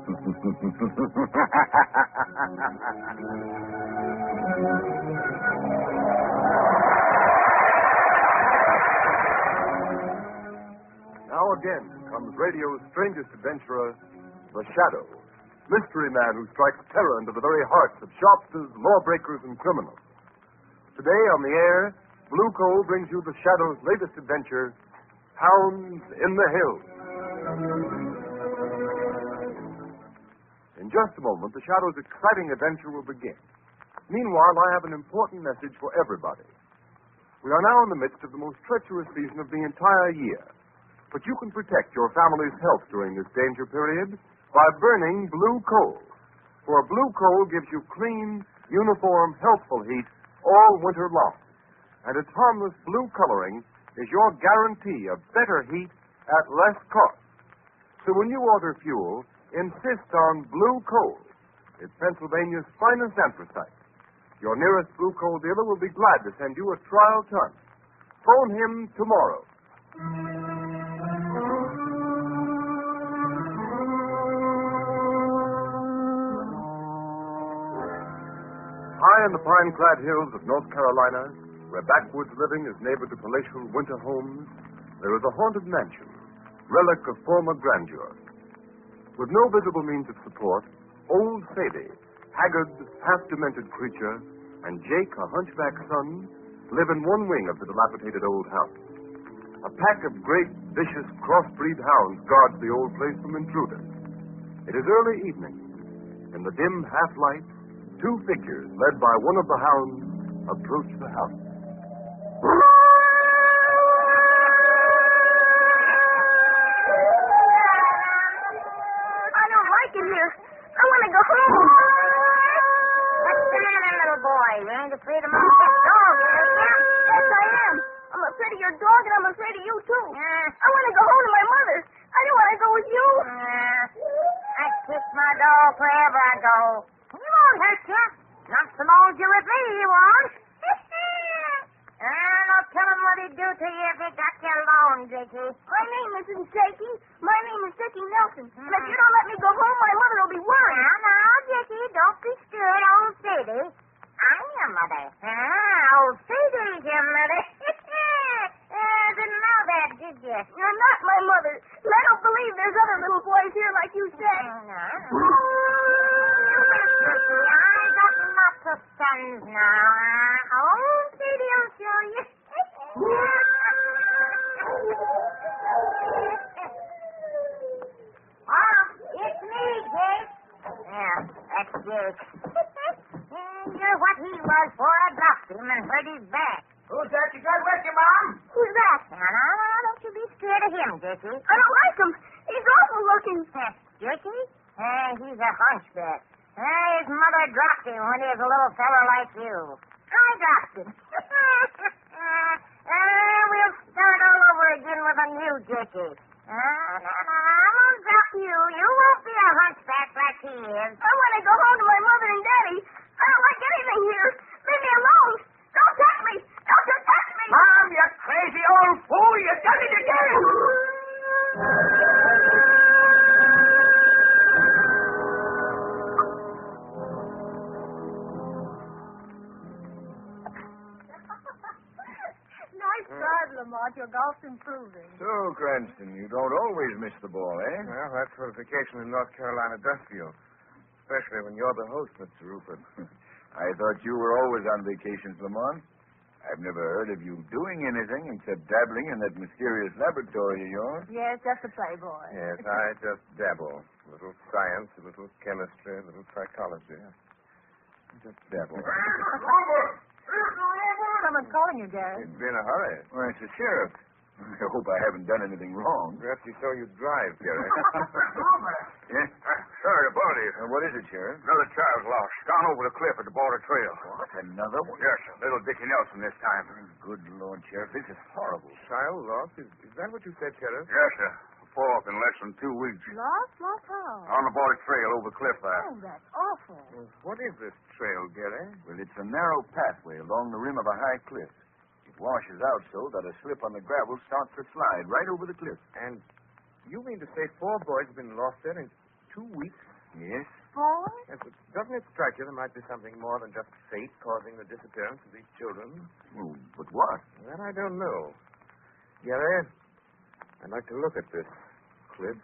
Now again comes radio's strangest adventurer, The Shadow, mystery man who strikes terror into the very hearts of shopsters, lawbreakers, and criminals. Today on the air, Blue Coal brings you The Shadow's latest adventure, Hounds in the Hills. In just a moment, The Shadow's exciting adventure will begin. Meanwhile, I have an important message for everybody. We are now in the midst of the most treacherous season of the entire year. But you can protect your family's health during this danger period by burning blue coal. For blue coal gives you clean, uniform, healthful heat all winter long. And its harmless blue coloring is your guarantee of better heat at less cost. So when you order fuel, insist on blue coal. It's Pennsylvania's finest anthracite. Your nearest blue coal dealer will be glad to send you a trial ton. Phone him tomorrow. High in the pine-clad hills of North Carolina, where backwoods living is neighbor to palatial winter homes, there is a haunted mansion, relic of former grandeur. With no visible means of support, old Sadie, haggard, half-demented creature, and Jake, a hunchback son, live in one wing of the dilapidated old house. A pack of great, vicious, crossbreed hounds guards the old place from intruders. It is early evening. In the dim half-light, two figures, led by one of the hounds, approach the house. I don't like it here. I want to go home. What's the matter, little boy? You ain't afraid of my pet dog, are you? Yes, I am. I'm afraid of your dog, and I'm afraid of you, too. I want to go home to my mother. I don't want to go with you. I'd kiss my dog wherever I go. He won't hurt you. Not so long as you're with me, he won't. No telling what he'd do to you if he got you alone, Dickie. My name isn't Jakey. My name is Dickie Nelson. And if you don't let me go home, my mother will be worried. Now, Dickie, don't be scared, old Sadie. I'm your mother. Old Sadie's your mother. Didn't know that, did you? You're not my mother. And I don't believe there's other little boys here like you said. No. I got lots of sons now. Old Sadie will show you. It's me, Jake. Yeah, that's Jake. You're what he was before I dropped him and hurt his back. Who's that you got with you, Mom? Who's that? Now, don't you be scared of him, Dickie. I don't like him. He's awful looking. Dickie? He's a hunchback. His mother dropped him when he was a little fellow like you. I dropped him. We'll start all over again with a new Dickie. I won't drop you. You won't be a hunchback like he is. I want to go home to my mother and Daddy. I don't like anything here. Leave me alone. Don't touch me. Don't you touch me. Mom, you crazy old fool. You done it again. Nice drive, Lamont. Your golf's improving. So, Cranston, you don't always miss the ball, eh? Well, that's what a vacation in North Carolina does to you. Especially when you're the host, Mr. Rupert. I thought you were always on vacations, Lamont. I've never heard of you doing anything except dabbling in that mysterious laboratory of yours. Yes, just a playboy. Yes, I just dabble. A little science, a little chemistry, a little psychology. Just dabble. Someone's calling you, Gary. It'd be in a hurry. Well, it's the sheriff. I hope I haven't done anything wrong. Perhaps he saw you drive, Gary. Yeah? Sorry about it. What is it, Sheriff? Another child's lost. Gone over the cliff at the border trail. What? Another one? Yes, sir. Little Dickie Nelson this time. Good Lord, Sheriff. This is horrible. Child lost? Is that what you said, Sheriff? Yes, sir. Fall off in less than 2 weeks. Lost? Lost how? On the border trail over the cliff there. Oh, that's awful. Well, what is this trail, Gary? Well, it's a narrow pathway along the rim of a high cliff. It washes out so that a slip on the gravel starts to slide right over the cliff. And you mean to say 4 boys have been lost there in 2 weeks? Yes? Boy? Yes, but doesn't it strike you there might be something more than just fate causing the disappearance of these children? Oh, but what? That I don't know. Gary, I'd like to look at this cliff.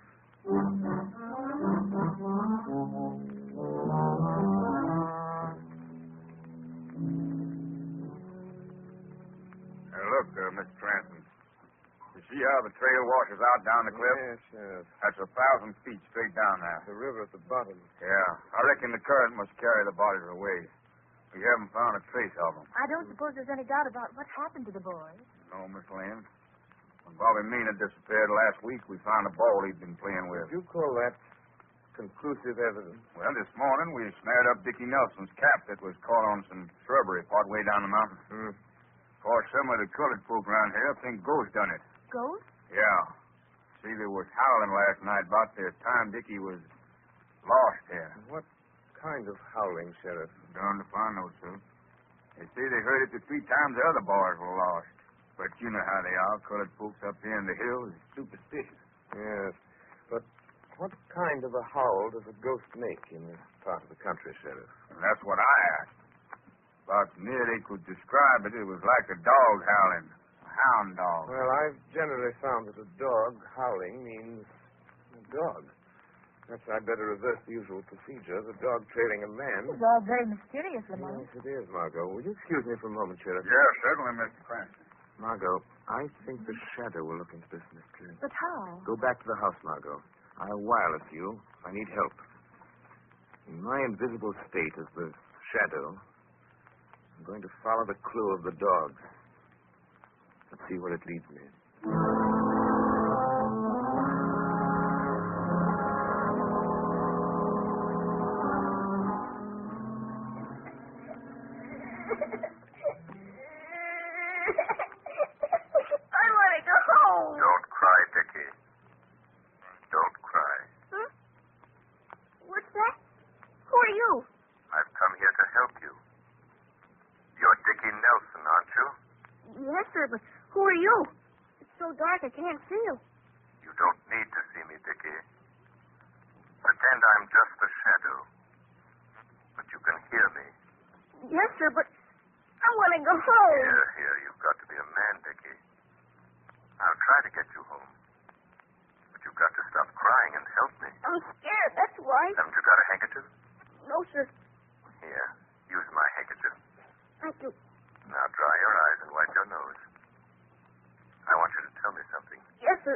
Look, Mr. Cranston. You see how the trail washes out down the cliff? Yes, yes. That's 1,000 feet straight down there. The river at the bottom. Yeah. I reckon the current must carry the bodies away. We haven't found a trace of them. I don't suppose there's any doubt about what happened to the boys. No, Miss Lynn. When Bobby Mina disappeared last week, we found a ball he'd been playing with. Would you call that conclusive evidence? Well, this morning we snared up Dickie Nelson's cap that was caught on some shrubbery part way down the mountain. Hmm. Of course, some of the colored folk around here think Ghost done it. Ghost? Yeah. See, they was howling last night about the time Dickie was lost here. What kind of howling, Sheriff? Darned if I know, sir. They say they heard it the 3 times the other boys were lost. But you know how they are. Colored folks up here in the hills is superstitious. Yes. But what kind of a howl does a ghost make in this part of the country, Sheriff? And that's what I asked. About near they could describe it, it was like a dog howling. A hound dog. Well, I've generally found that a dog howling means a dog. Perhaps I'd better reverse the usual procedure. The dog trailing a man. It's all very mysterious, Lamont. Yes, it is, Margot. Will you excuse me for a moment, Sheriff? Yeah, certainly, Mr. Cranston. Margot, I think the shadow will look into this mystery. But how? Go back to the house, Margot. I'll wireless you if I need help. In my invisible state as the shadow, I'm going to follow the clue of the dog. Let's see where it leads me. I want to go home. Don't cry, Dickie. Don't cry. Huh? What's that? Who are you? I've come here to help you. You're Dickie Nelson, aren't you? Yes, sir, but who are you? It's so dark I can't see you. You don't need to see me, Dickie. Pretend I'm just a shadow. But you can hear me. Yes, sir, but I want to go home. Here, you've got to be a man, Dickie. I'll try to get you home. But you've got to stop crying and help me. I'm scared, that's why. Haven't you got a handkerchief? No, sir. Here, use my handkerchief. Thank you. Now dry your eyes and wipe your nose. I want you to tell me something. Yes, sir.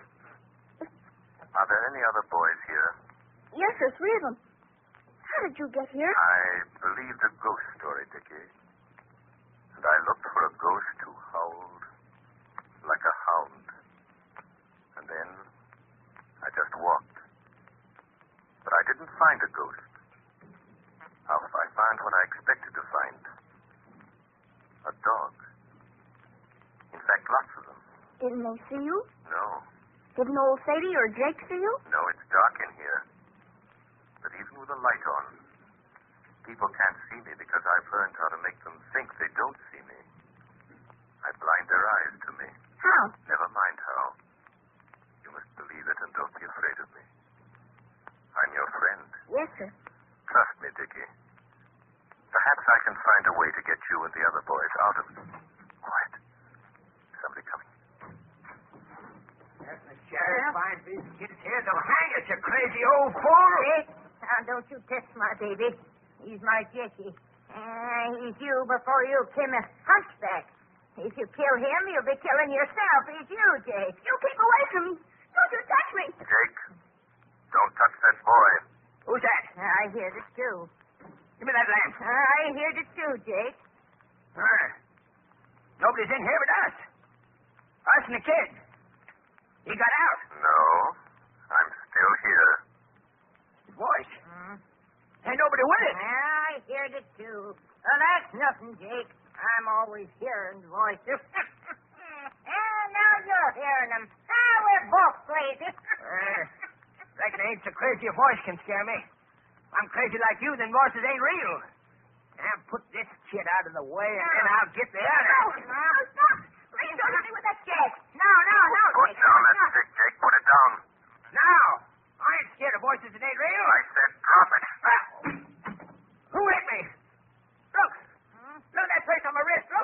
Are there any other boys here? Yes, sir, 3 of them. How did you get here? I believed a ghost story, Dickie. And I looked for a ghost who howled like a hound. And then I just walked. But I didn't find a ghost. I found what I expected to find. A dog. In fact, lots of them. Didn't they see you? No. Didn't old Sadie or Jake see you? No, it's dark in here. But even with a light on, people can't see me because I've learned how to make them think they don't see me. I blind their eyes to me. How? Never mind how. You must believe it and don't be afraid of me. I'm your friend. Yes, sir. Trust me, Dickie. Perhaps I can find a way to get you and the other boys out of it. Quiet. Somebody coming. That's the sheriff finds these kids here, they'll hang us, you crazy old fool! Dick, now don't you test my baby. He's my Jackie. He's you before you came a hunchback. If you kill him, you'll be killing yourself. He's you, Jake. You keep away from me. Don't you touch me. Jake, don't touch that boy. Who's that? I hear it too. Give me that lamp. I hear it too, Jake. Nobody's in here but us. Us and the kid. He got out. No, I'm still here. His voice. Ain't nobody with it. I hear it too. Well, that's nothing, Jake. I'm always hearing voices. And now you're hearing them. Now we're both crazy. Reckon ain't so crazy a voice can scare me. If I'm crazy like you, then voices ain't real. Now put this kid out of the way, and then I'll get the other. No, stop. Please don't hit me with that Jake. No, Put Jake. down that stick, Jake. Put it down. Now, I ain't scared of voices that ain't real? I said drop it. Who hit me? Look. Look at that place on my wrist. Look.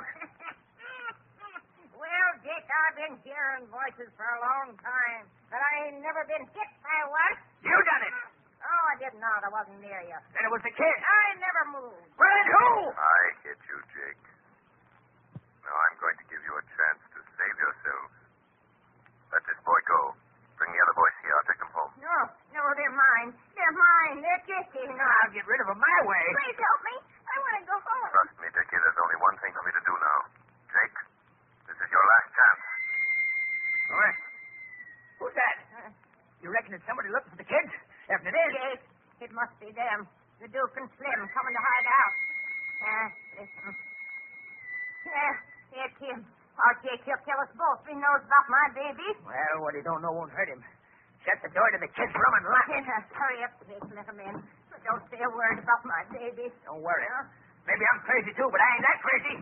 Well, Dick, I've been hearing voices for a long time, but I ain't never been hit by one. You done it. Oh, I didn't know. I wasn't near you. Then it was the kid. I never moved. Well, then who? I hit you, Jake. Now I'm going to give you a chance to save yourselves. Let this boy go. Bring the other boys here. I'll take them home. No, they're mine. They're mine. They're Dickie. No. I'll get rid of him my way. Please help me. I want to go home. Trust me, Dickie, there's only one thing for me to do now. Jake, this is your last chance. All right. Who's that? You reckon it's somebody looking for the kids? If it is... Jake, it must be them. The Duke and Slim coming to hide out. Listen. It's him. Oh, Jake, he'll kill us both. He knows about my baby. Well, what he don't know won't hurt him. Shut the door to the kids' room and lock it. Hurry up, Jake. Let him in. But don't say a word about my baby. Don't worry. Maybe I'm crazy, too, but I ain't that crazy.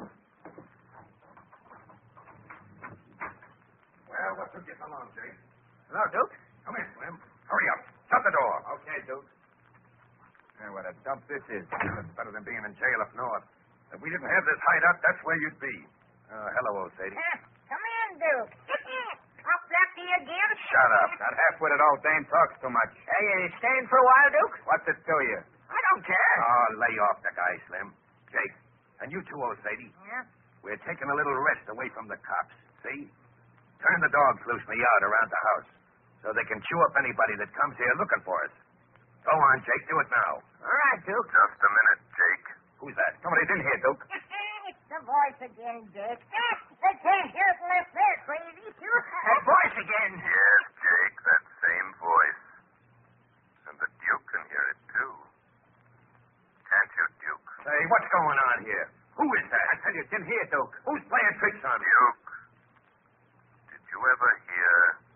Well, what took you so long, Jake? Hello, Duke. Come in, Slim. Hurry up. Shut the door. Okay, Duke. What a dump this is. It's better than being in jail up north. If we didn't have this hideout, that's where you'd be. Hello, old Sadie. Come in, Duke. Up after you again. Shut up. That half-witted old dame talks too much. Hey, you staying for a while, Duke? What's it to you? I don't care. Oh, lay off the guy, Slim. Jake, and you too, old Sadie. Yeah? We're taking a little rest away from the cops. See? Turn the dogs loose in the yard around the house so they can chew up anybody that comes here looking for us. Go on, Jake. Do it now. All right, Duke. Just a minute, Jake. Who's that? Somebody's in here, Duke. It's the voice again, Dick. They can't hear it unless they're crazy, too. That voice again. Yes, Jake, that same voice. And the Duke can hear it, too. Can't you, Duke? Say, what's going on here? Who is that? I tell you, it's in here, Duke. Who's playing tricks on me? Duke, did you ever hear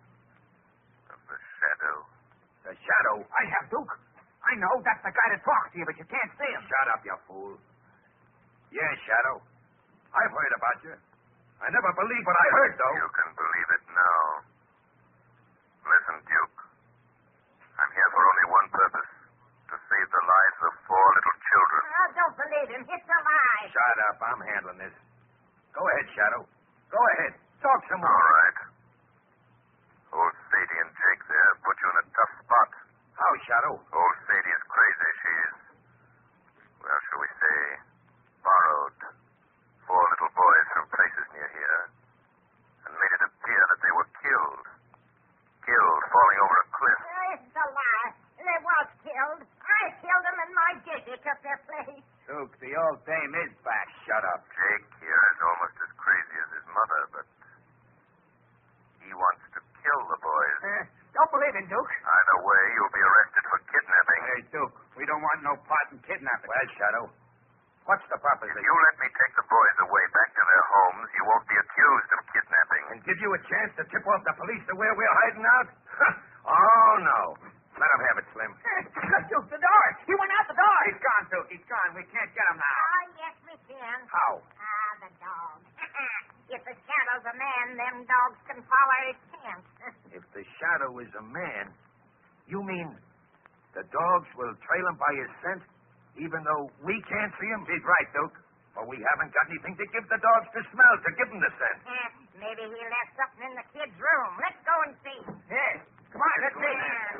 of the Shadow? The Shadow? I have, Duke. I know. That's the guy that talks to you, but you can't see him. Shut up, you fool. Yeah, Shadow. I've heard about you. I never believed what I heard, though. You can believe it now. Listen, Duke. I'm here for only one purpose. To save the lives of 4 little children. Oh, don't believe him. It's a lie. Shut up. I'm handling this. Go ahead, Shadow. Go ahead. Talk some more. All right. Old Sadie and Jake there put you in a tough spot. How, Shadow? Old Sadie is crazy. She's, well, shall we say, borrowed 4 little boys from places near here and made it appear that they were killed. Killed falling over a cliff. It's a lie. They was killed. I killed them and my Dickie took their place. Duke, the old dame is back. Shut up. Jake here is almost as crazy as his mother, but he wants to kill the boys. Don't believe him, Duke. Either way, you'll be arrested for kidnapping. Hey, Duke, we don't want no part in kidnapping. Well, Shadow, what's the If proposition? you let me take the boys away back to their homes, you won't be accused of kidnapping. And give you a chance to tip off the police to where we're hiding out? Oh, no. Let him have it, Slim. Look, Duke, the door. He went out the door. He's gone, Duke. He's gone. We can't get him now. Oh, yes, we can. How? The dog. If the Shadow's a man, them dogs can follow his scent. If the Shadow is a man, you mean the dogs will trail him by his scent, even though we can't see him? He's right, Duke. But we haven't got anything to give the dogs to smell to give them the scent. Maybe he left something in the kid's room. Let's go and see. Yeah. Come on, let's see.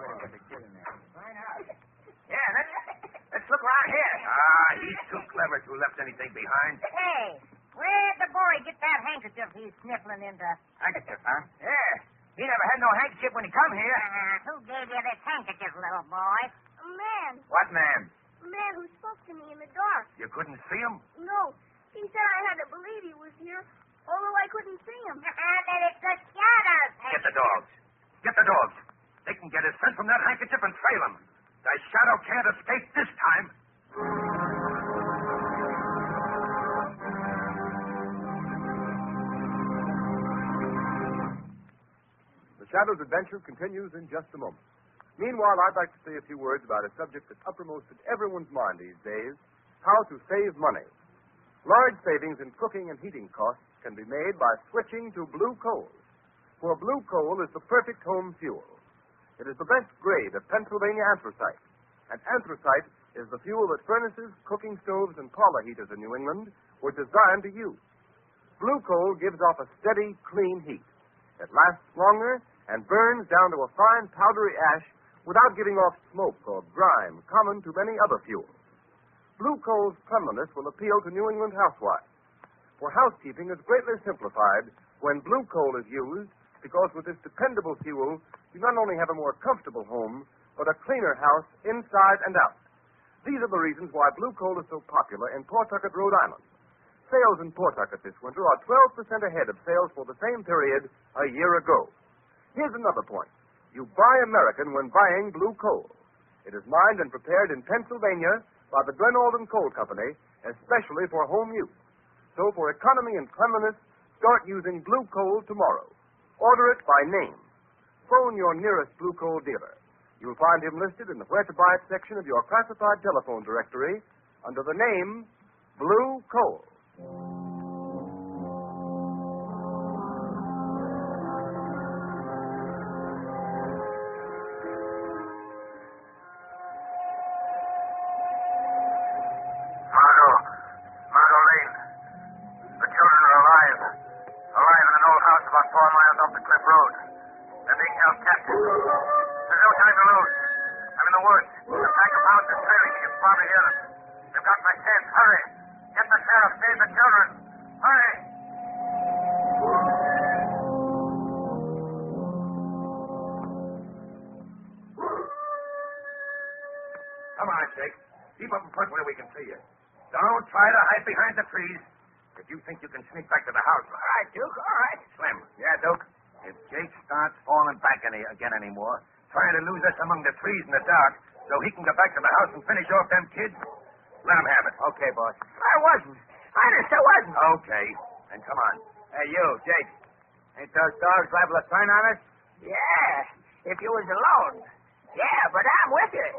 Yeah, let's look around here. He's too clever to have left anything behind. Hey, where'd the boy get that handkerchief he's sniffling into? Handkerchief, huh? Yeah. He never had no handkerchief when he come here. Who gave you this handkerchief, little boy? A man. What man? A man who spoke to me in the dark. You couldn't see him? No. He said I had to believe he was here, although I couldn't see him. Then it's the Shadow's Get the dogs. Get the dogs. They can get his scent from that handkerchief and trail him. The Shadow can't escape this time. The Shadow's adventure continues in just a moment. Meanwhile, I'd like to say a few words about a subject that's uppermost in everyone's mind these days: how to save money. Large savings in cooking and heating costs can be made by switching to blue coal. For blue coal is the perfect home fuel. It is the best grade of Pennsylvania anthracite. And anthracite is the fuel that furnaces, cooking stoves, and parlor heaters in New England were designed to use. Blue coal gives off a steady, clean heat. It lasts longer and burns down to a fine, powdery ash without giving off smoke or grime common to many other fuels. Blue coal's cleanliness will appeal to New England housewives. For housekeeping is greatly simplified when blue coal is used because with this dependable fuel, you not only have a more comfortable home, but a cleaner house inside and out. These are the reasons why blue coal is so popular in Pawtucket, Rhode Island. Sales in Pawtucket this winter are 12% ahead of sales for the same period a year ago. Here's another point. You buy American when buying blue coal. It is mined and prepared in Pennsylvania by the Glenalden Coal Company, especially for home use. So for economy and cleanliness, start using blue coal tomorrow. Order it by name. Phone your nearest blue coal dealer. You'll find him listed in the Where to Buy It section of your classified telephone directory under the name Blue Coal. Margot Lane. The children are alive. Alive in an old house about 4 miles off the Cliff Road. They're being held captive. There's no time to lose. I'm in the woods. The pack of hounds is trailing me. You can probably hear them. They've got my scent. Hurry. Get the sheriff. Save the children. Hurry. Come on, Jake. Keep up in front where we can see you. Don't try to hide behind the trees. If you think you can sneak back to the house. All right, Duke, all right. Slim. Yeah, Duke. If Jake starts falling back again anymore, trying to lose us among the trees in the dark so he can go back to the house and finish off them kids, let him have it. Okay, boss. I wasn't. Honest, I wasn't. Okay. Then come on. Hey, you, Jake. Ain't those dogs liable to turn on us? Yeah, if you was alone. Yeah, but I'm with you.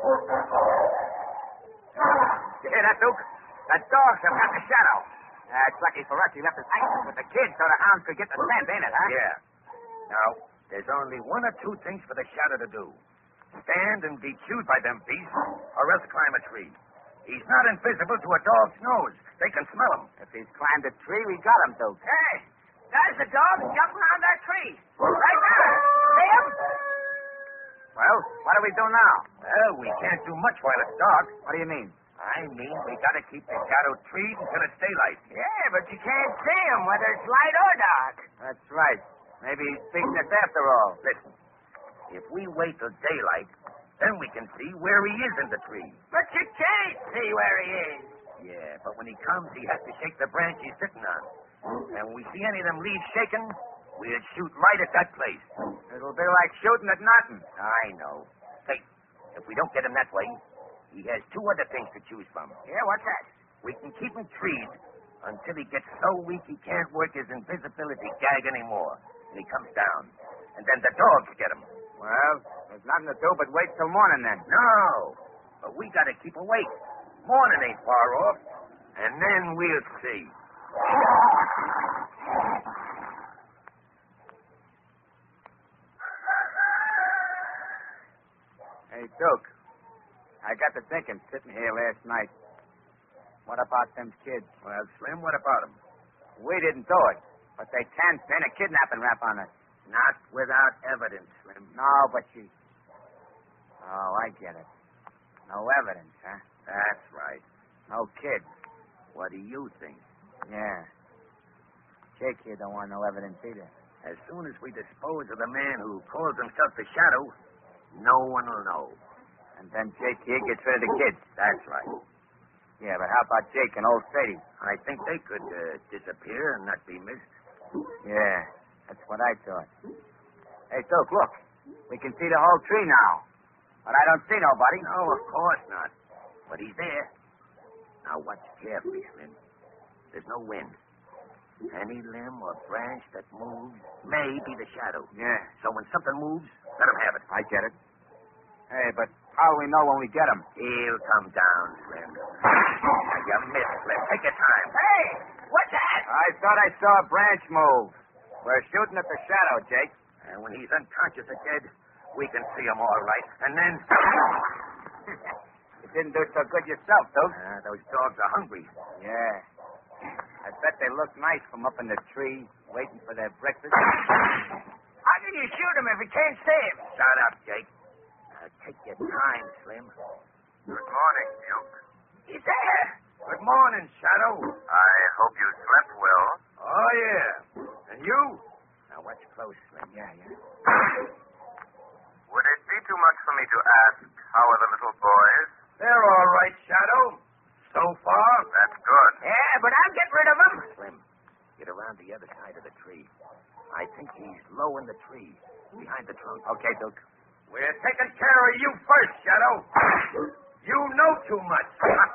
You hear that, Duke? The dogs have got the shadow. It's lucky for us he left us hanging with the kids so the hounds could get the scent, ain't it, huh? Yeah. Now, there's only one or two things for the shadow to do. Stand and be chewed by them beasts, or else climb a tree. He's not invisible to a dog's nose. They can smell him. If he's climbed a tree, we got him, Duke. Hey, there's the dog jumping on that tree. Right there. See him? Well, what do we do now? Well, we can't do much while it's dark. What do you mean? I mean, we gotta keep the shadow treed until it's daylight. Yeah, but you can't see him whether it's light or dark. That's right. Maybe he's beating us after all. Listen, if we wait till daylight, then we can see where he is in the tree. But you can't see where he is. Yeah, but when he comes, he has to shake the branch he's sitting on. And when we see any of them leaves shaking, we'll shoot right at that place. It'll be like shooting at nothing. I know. Hey, if we don't get him that way, he has two other things to choose from. Yeah, what's that? We can keep him treed until he gets so weak he can't work his invisibility gag anymore. And he comes down. And then the dogs get him. Well, there's nothing to do but wait till morning then. No, but we gotta keep awake. Morning ain't far off. And then we'll see. Hey, Duke. I got to thinking sitting here last night. What about them kids? Well, Slim, what about them? We didn't do it, but they can pin a kidnapping rap on us. Not without evidence, Slim. No, but she... Oh, I get it. No evidence, huh? That's right. No kids. What do you think? Yeah. Jake here don't want no evidence either. As soon as we dispose of the man who calls himself the Shadow, no one will know. And then Jake here gets rid of the kids. That's right. Yeah, but how about Jake and old Sadie? I think they could disappear and not be missed. Yeah, that's what I thought. Hey, Duke, look. We can see the whole tree now. But I don't see nobody. No, of course not. But he's there. Now watch carefully, Slim. There's no wind. Any limb or branch that moves may be the Shadow. Yeah. So when something moves, let him have it. I get it. Hey, but how do we know when we get him? He'll come down, Slim. You missed, Slim. Take your time. Hey, what's that? I thought I saw a branch move. We're shooting at the Shadow, Jake. And when he's unconscious or dead, we can see 'em all right. And then... You didn't do so good yourself, Duke. those dogs are hungry. Yeah. I bet they look nice from up in the tree, waiting for their breakfast. How can you shoot him if you can't see him? Shut up, Jake. Take your time, Slim. Good morning, Duke. He's there. Good morning, Shadow. I hope you slept well. Oh, yeah. And you? Now, watch close, Slim. Yeah. Would it be too much for me to ask, how are the little boys? They're all right, Shadow. So far. That's good. Yeah, but I'll get rid of him. Slim, get around the other side of the tree. I think he's low in the tree, behind the trunk. Okay, Duke. We're taking care of you first, Shadow. You know too much.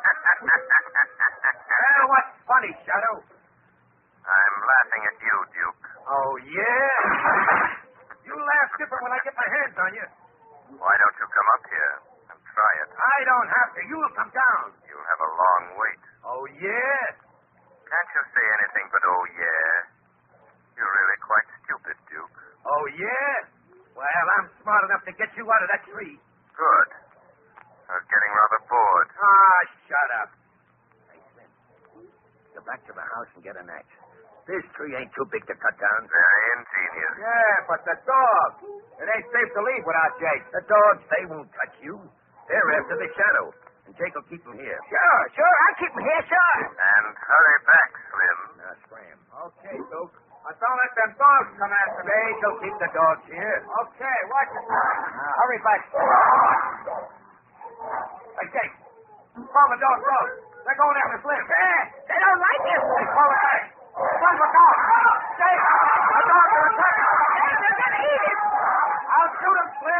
Well, what's funny, Shadow? I'm laughing at you, Duke. Oh, yeah? You laugh different when I get my hands on you. Why don't you come up here and try it? I don't have to. You'll come down. You'll have a long wait. Oh, yeah? Can't you say anything but oh, yeah? You're really quite stupid, Duke. Oh, yeah? Well, I'm smart enough to get you out of that tree. Good. I was getting rather bored. Ah, shut up. Hey, Slim, go back to the house and get an axe. This tree ain't too big to cut down. Very ingenious. Yeah, but the dog. It ain't safe to leave without Jake. The dogs, they won't touch you. They're after the Shadow. And Jake will keep them here. Sure. I'll keep him here, sure. And hurry back, Slim. Now, scram. Okay, Duke. Don't let them dogs come after me. They'll keep the dogs here. Okay, watch it. Hurry back. Hey, Jake. Call the dogs out. They're going after Slim. Yeah, they don't like him. Hey, call it back. Run, look out. Jake, the dogs are attacking. Hey, they're going to eat him. I'll shoot him, Slim.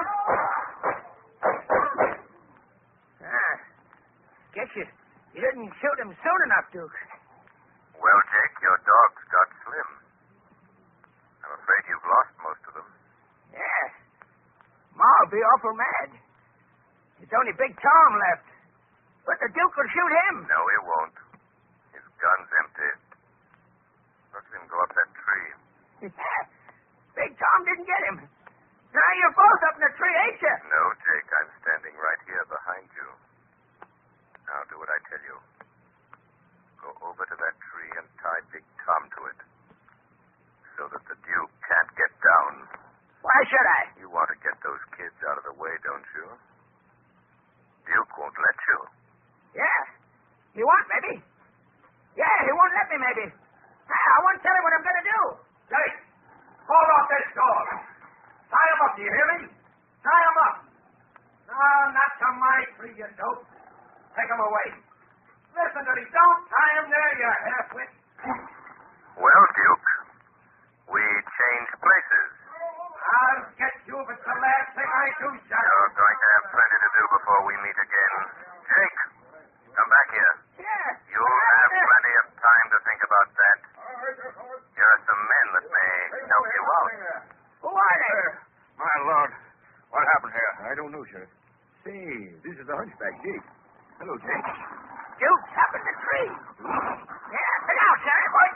Guess you didn't shoot him soon enough, Duke. Well, Jake, your dogs got Slim. I'm afraid you've lost most of them. Yeah. Ma'll be awful mad. It's only Big Tom left. But the Duke will shoot him. No, he won't. His gun's empty. Look at him go up that tree. Big Tom didn't get him. Now you're both up in the tree, ain't you? No, Jake, I'm standing right here behind you. Now do what I tell you. Go over to that tree and tie Big Tom to it. So that the Duke can't get down. Why should I? You want to get those kids out of the way, don't you? Duke won't let you. Yeah. He won't, maybe. Yeah, he won't let me, maybe. I won't tell him what I'm going to do. Jake, hold off this dog. Tie him up, do you hear me? Tie him up. No, not to my tree, you dope. Take him away. Listen to me. Don't tie him there, you half-wit. Well, Duke, we change places. I'll get you if it's the last thing I do, Shadow. You're going to have plenty to do before we meet again. Jake, come back here. Yeah. You'll have plenty of time to think about that. Here are some men that may help you out. Who are they? My Lord, what happened here? I don't know, Sheriff. Say, this is the hunchback, Jake. Hello, Jake. Duke's up in the tree. Yeah, sit down, Sheriff.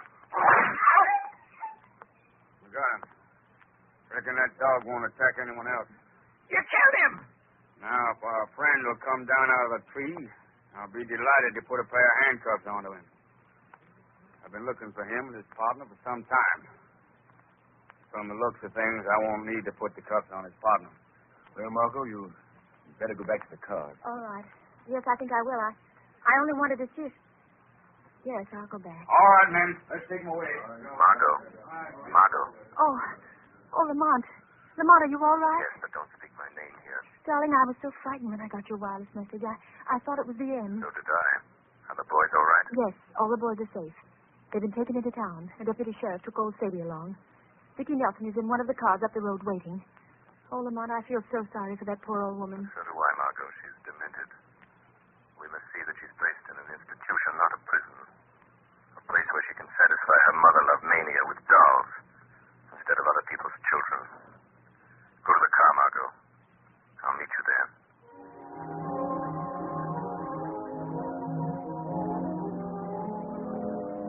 We got him. Reckon that dog won't attack anyone else. You killed him. Now, if our friend will come down out of the tree, I'll be delighted to put a pair of handcuffs onto him. I've been looking for him and his partner for some time. From the looks of things, I won't need to put the cuffs on his partner. Well, Margot, you better go back to the car. All right. Yes, I think I will. I only wanted to see if... Yes, I'll go back. All right, men. Let's take him away. Margot. Oh, Lamont. Lamont, are you all right? Yes, but don't speak my name here. Darling, I was so frightened when I got your wireless message. I thought it was the end. So did I. Are the boys all right? Yes, all the boys are safe. They've been taken into town. A deputy sheriff took old Sadie along. Vicki Nelson is in one of the cars up the road waiting. Oh, Lamont, I feel so sorry for that poor old woman. So do I, Margot. She's demented. We must see that she's placed in an institution, not a prison. A place where she can satisfy her mother-love mania with dolls instead of other people's children. Go to the car, Margot. I'll meet you there.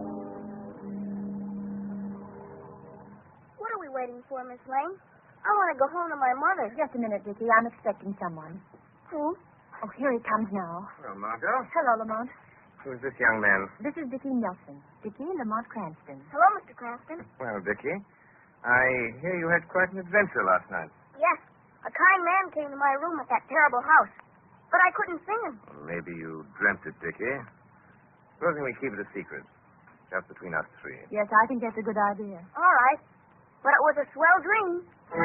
What are we waiting for, Miss Lane? I want to want to go home to my mother. Just a minute, Dickie. I'm expecting someone. Who? Oh, here he comes now. Well, Margot, Hello, Lamont. who's this young man? This is Dickie Nelson. Dickie Lamont Cranston. Hello, Mr. Cranston. Well, Dickie, I hear you had quite an adventure last night. Yes, a kind man came to my room at that terrible house, but I couldn't see him. Well, maybe you dreamt it, Dickie. Supposing we keep it a secret, just between us three. Yes, I think that's a good idea. All right, but it was a swell dream.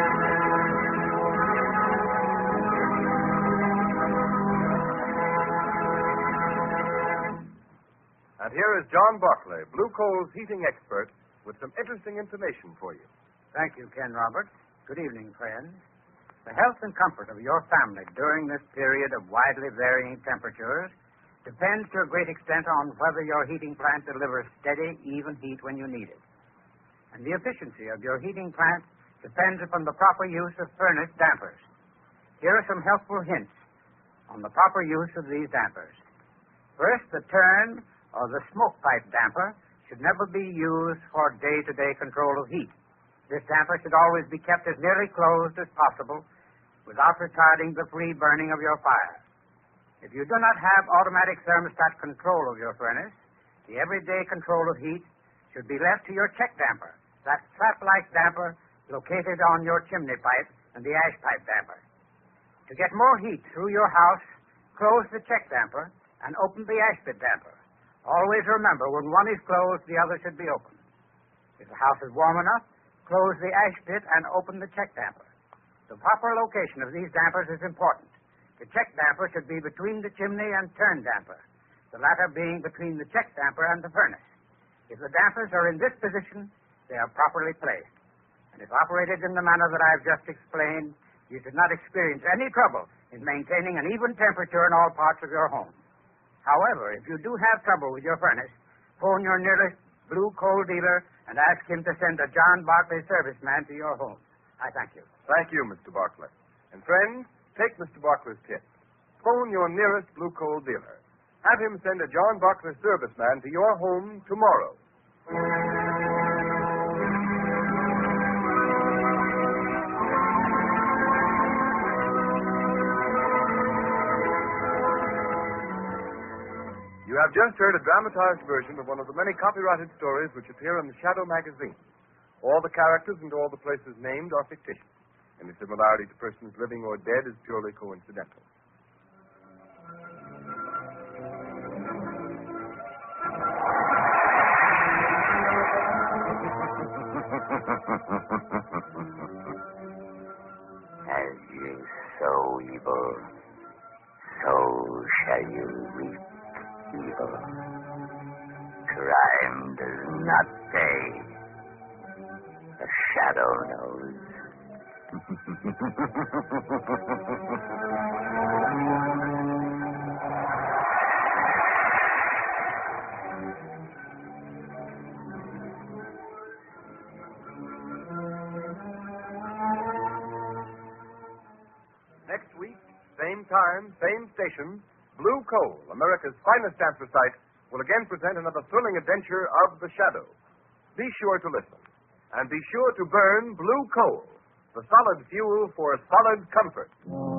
And here is John Barclay, Blue Coal's heating expert, with some interesting information for you. Thank you, Ken Roberts. Good evening, friends. The health and comfort of your family during this period of widely varying temperatures depends to a great extent on whether your heating plant delivers steady, even heat when you need it. And the efficiency of your heating plant depends upon the proper use of furnace dampers. Here are some helpful hints on the proper use of these dampers. First, the turn or the smoke pipe damper should never be used for day-to-day control of heat. This damper should always be kept as nearly closed as possible without retarding the free burning of your fire. If you do not have automatic thermostat control of your furnace, the everyday control of heat should be left to your check damper, that flap-like damper located on your chimney pipe and the ash pipe damper. To get more heat through your house, close the check damper and open the ash pit damper. Always remember, when one is closed, the other should be open. If the house is warm enough, close the ash pit and open the check damper. The proper location of these dampers is important. The check damper should be between the chimney and turn damper, the latter being between the check damper and the furnace. If the dampers are in this position, they are properly placed. And if operated in the manner that I have just explained, you should not experience any trouble in maintaining an even temperature in all parts of your home. However, if you do have trouble with your furnace, phone your nearest Blue Coal dealer and ask him to send a John Barclay serviceman to your home. I thank you. Thank you, Mr. Barclay. And friends, take Mr. Barclay's tip. Phone your nearest Blue Coal dealer. Have him send a John Barclay serviceman to your home tomorrow. You have just heard a dramatized version of one of the many copyrighted stories which appear in the Shadow magazine. All the characters and all the places named are fictitious. Any similarity to persons living or dead is purely coincidental. As you sow evil, so shall you reap evil. Crime does not pay. The shadow knows. Next week, same time, same station, Blue Coal, America's finest damper site, will again present another thrilling adventure of the Shadow. Be sure to listen. And be sure to burn Blue Coal, the solid fuel for solid comfort.